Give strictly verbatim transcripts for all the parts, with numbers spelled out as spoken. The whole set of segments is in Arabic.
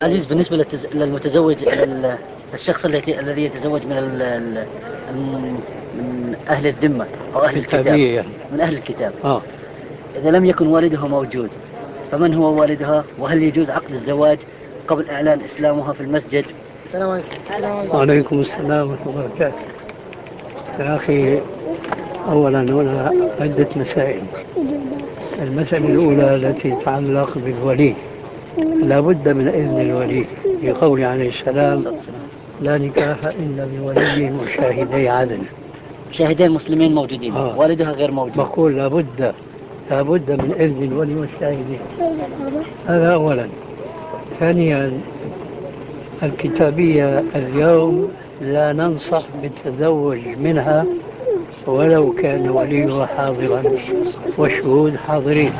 عزيز، بالنسبة للتز... للمتزوج لل... للشخص الذي الذي يتزوج من ال... ال... الم- من أهل الذمة أو أهل الكتاب، يعني. من أهل الكتاب، آه. إذا لم يكن والدها موجود، فمن هو والدها؟ وهل يجوز عقد الزواج قبل إعلان إسلامها في المسجد؟ السلام عليكم. وعليكم السلام ورحمة الله وبركاته. يا أخي، أولا هنا عدة مسائل. المسألة الأولى التي تتعلق بالولي، لا بد من إذن الولي، لقول عليه السلام: لا نكاح إلا بولي وشاهدي عدل. شاهدين مسلمين موجودين، آه. والدها غير موجود. بقول لا بد لا بد من إذن الولي والشاهدين. هذا أولا. ثانيا، الكتابية اليوم لا ننصح بالتزوج منها ولو كان وليها حاضرا والشهود حاضرين،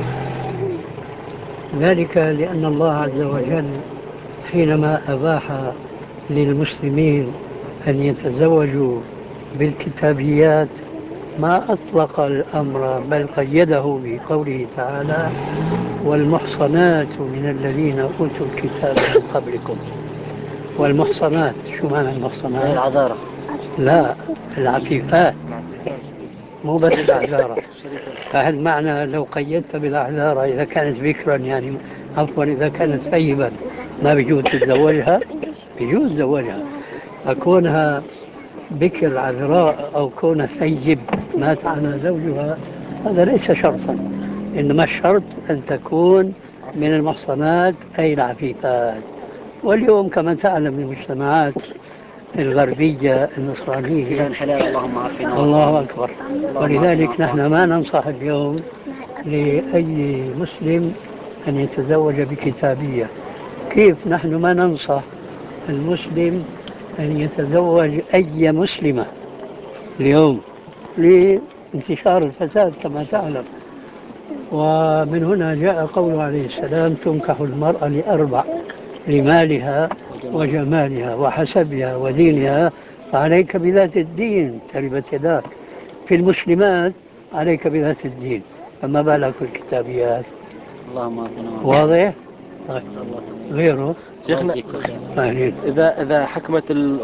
ذلك لأن الله عز وجل حينما أباح للمسلمين أن يتزوجوا بالكتابيات ما أطلق الأمر، بل قيده بقوله تعالى: والمحصنات من الذين أوتوا الكتاب من قبلكم. والمحصنات، شو معنى المحصنات؟ العذارة. لا، العفيفات، مو بس العذارة. فهل معنى لو قيدت بالعذارة إذا كانت بكرا، يعني عفوا إذا كانت ثيبا، ما بيجوز تتزوجها؟ بيجوز تزوجها. فكونها بكر عذراء أو كونها ثيب مات عنها زوجها هذا ليس شرطا، إنما الشرط أن تكون من المحصنات أي العفيفات. واليوم كما تعلم المجتمعات الغربية النصرانية فيها انحلال، اللهم عافنا. الله أكبر. ولذلك نحن ما ننصح اليوم لأي مسلم أن يتزوج بكتابية. كيف نحن ما ننصح المسلم أن يتزوج أي مسلمة اليوم لانتشار الفساد كما تعلم. ومن هنا جاء قوله عليه السلام: تنكح المرأة لأربع: لمالها وجمالها وحسبها ودينها، فعليك بذات الدين تربت يداك. في المسلمات عليك بذات الدين، فما بالك بالكتابيات؟ اللهم عافنا. واضح؟ طيب. غيره شيخنا، إذا إذا إذا حكمت